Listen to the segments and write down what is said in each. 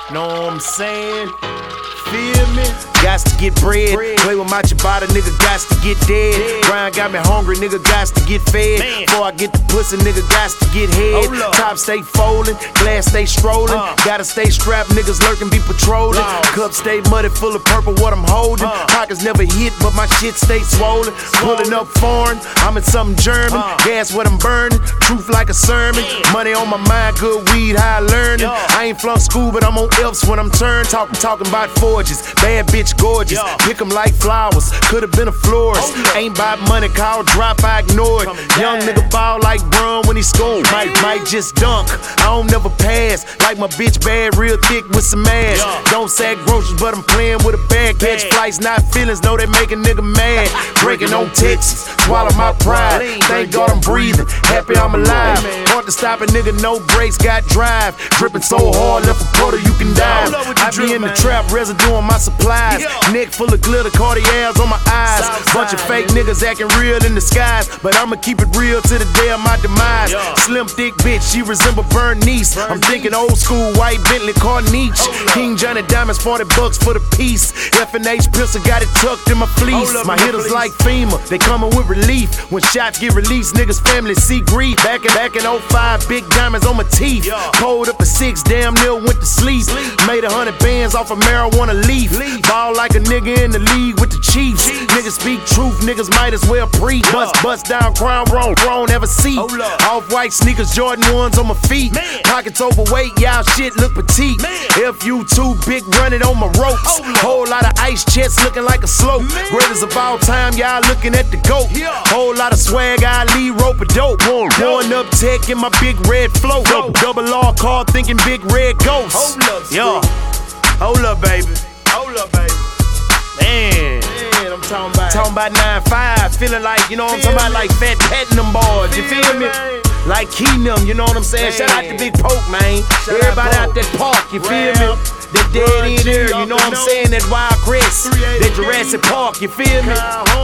Know what I'm saying? Feel me? Gots to get bread. Play with my Ciabatta, nigga, gots to get dead. Grind got me hungry, nigga, gots to get fed. Before I get the pussy, nigga, gots to get head. Top stay folding, glass stay strolling. Gotta stay strapped, niggas lurking, be patrolling. Cup stay muddy, full of purple, what I'm holding. Pockets never hit, but my shit stay swollen. Pulling up foreign, I'm in something German. Gas what I'm burning, truth like a sermon. Money on my mind, good weed, high learning. I ain't flunk school, but I'm on F's when I'm turned. Talking about forges, bad bitch gorgeous. Pick 'em like flowers, could've been a florist. Ain't about money, call drop, I ignore it. Young nigga ball like Brum when he scored. Might just dunk, I don't never pass. Like my bitch bad, real thick with some ass. Don't sack groceries, but I'm playing with a bag. Catch flights, not feelings, know they make a nigga mad. Breaking on Texas, swallow my pride. Thank God I'm breathing, happy I'm alive. Hard to stop a nigga, no brakes, got drive. Dripping so hard, left a quarter, you can dive. I be in the trap, residue on my supplies. Neck full of glitter, Cartiers on my eyes. Bunch of fake niggas acting real in the skies, but I'ma keep it real to the day of my demise. Slim thick bitch, she resemble Bernice. I'm thinking old school, white Bentley Carniche. King Johnny Diamonds, $40 for the piece. F&H pistol got it tucked in my fleece. My hitters like FEMA, they coming with relief. When shots get released, niggas family see grief. Back in 05, big diamonds on my teeth. Pulled up a 6, damn near went to sleep. Made 100 bands off a marijuana leaf. Ball like a nigga in the league with the Chiefs. Niggas speak truth, niggas might as well preach. Bust down crown wrong, ever see. Off-white sneakers, Jordan 1s on my feet. Pockets overweight, y'all shit look petite. FU too big, running on my ropes. Whole lot of ice chests looking like a slope. Greatest of all time, y'all looking at the GOAT. Whole lot of swag, I lead rope a dope. Going up tech in my big red float. Double R car thinking big red ghost. Yo, hold up, baby. Man, I'm talking about 9-5, feeling like, you know what I'm talking about, like Fat Pat and them boys, you feel me? Like Keenum, you know what I'm saying? Shout out to Big Poke, man. Everybody out that park, you feel me? That dead end there, you know what I'm saying? That Wild Crest, that Jurassic Park, you feel me?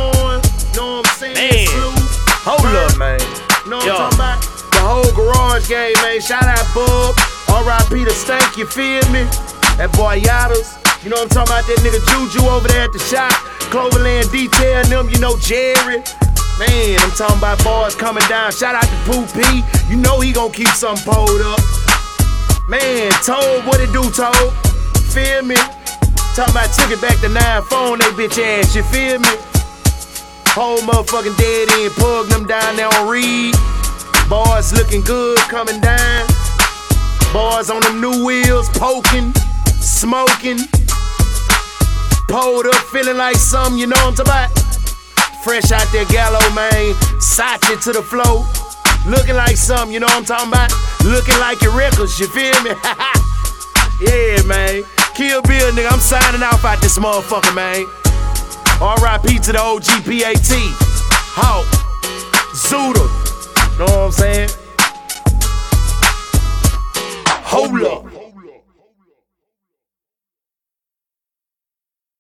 Man, hold up, man. Yo, the whole garage game, man. Shout out Bub, R.I.P. the Stank, you feel me? That boy Yaddles. You know what I'm talking about, that nigga Juju over there at the shop. Cloverland Detail, them, you know, Jerry. Man, I'm talking about boys coming down. Shout out to Pooh P. You know he gon' keep something pulled up. Man, Toad, what it do, Toad? Feel me? Talking about took it back to 9 phone, they bitch ass, you feel me? Whole motherfucking dead end, pug them down there on Reed. Boys looking good coming down. Boys on them new wheels, poking, smoking. Pulled up, feeling like something, you know what I'm talking about? Fresh out there, Gallo, man. Sachi to the flow. Looking like something, you know what I'm talking about? Looking like your records, you feel me? Yeah, man. Kill Bill, nigga, I'm signing off out this motherfucker, man. R.I.P. to the OG PAT. Hawk. Zuda. Know what I'm saying?